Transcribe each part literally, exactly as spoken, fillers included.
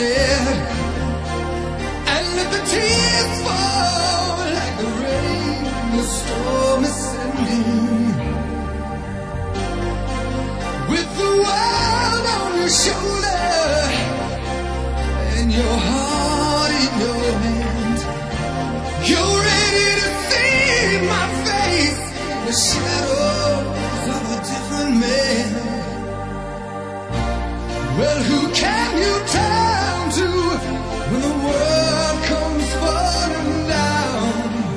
it, and let the tears fall like the rain the storm is sending. With the world on your shoulder and your heart in your hand, you're ready to see my face in the shadows of a different man. Well, who can you turn to when the world comes falling down?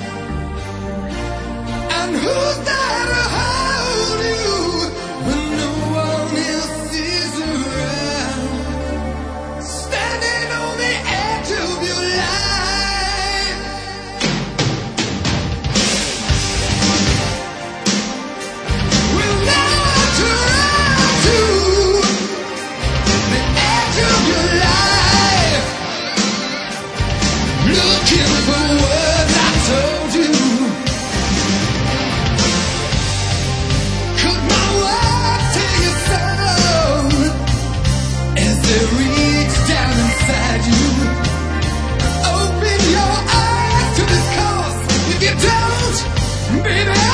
And who's there to hold you when no one else is around? Standing on the edge of your life, we'll never turn to the edge of your life, looking for words I told you. Could my words tell you so as they reach down inside you? Open your eyes to this cause. If you don't, baby,